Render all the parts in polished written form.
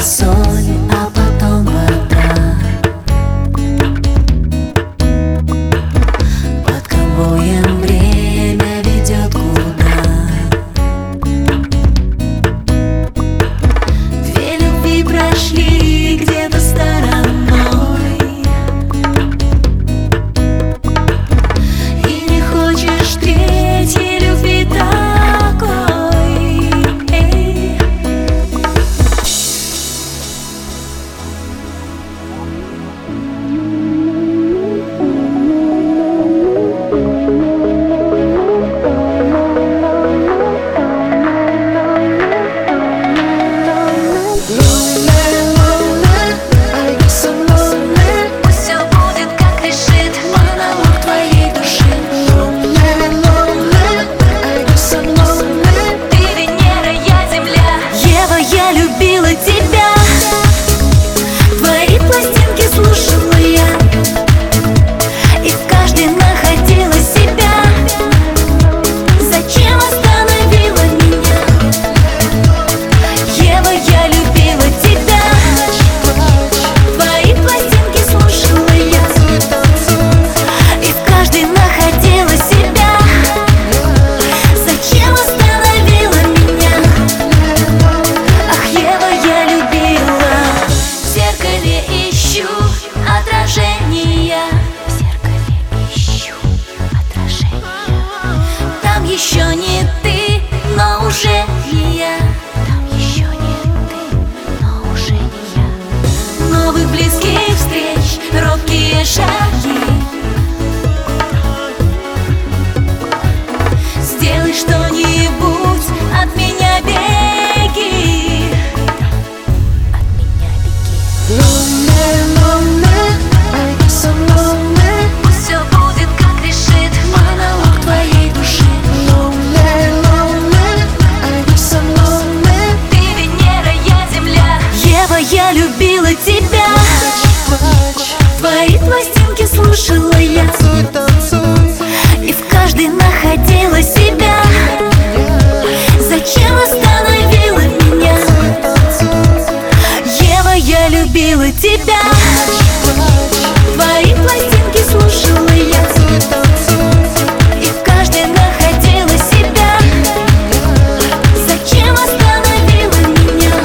соль, а потом вода. Под конвоем время ведет куда. Две любви прошли где-то стороной, и не хочешь третьей любви такой. Еще не ты, но уже не я. Там еще не ты, но уже не я. Новых близких встреч, робкие шаги. Сделай что-нибудь, от меня беги. От меня беги. Пусть все будет, как решит монолог твоей души. Я любила тебя, твои пластинки слушала я, и в каждой находила себя. Зачем остановила меня? Ева, я любила тебя, твои пластинки слушала я, и в каждой находила себя. Зачем остановила меня?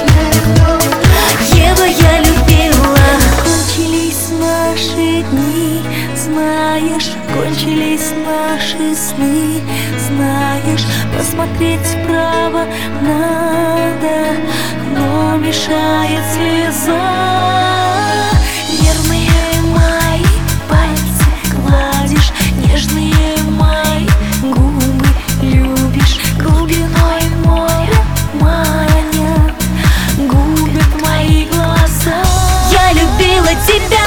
Ева, я любила. Кончились наши дни, знаешь, кончились наши сны, знаешь, посмотреть вправо надо, но мешает слеза. Нервные мои пальцы гладишь, нежные мои губы любишь, глубиной моря манят, губят мои глаза. Я любила тебя,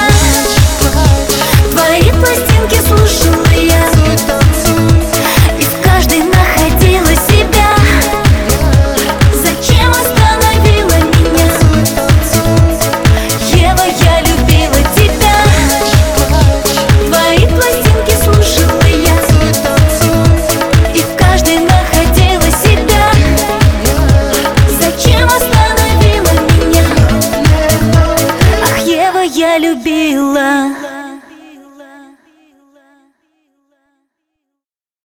твои пластинки слушала я, и в каждой находила себя. Зачем остановила меня? Ева, я любила тебя, твои пластинки слушала я, и в каждой находила себя. Зачем остановила меня? Ах, Ева, я любила.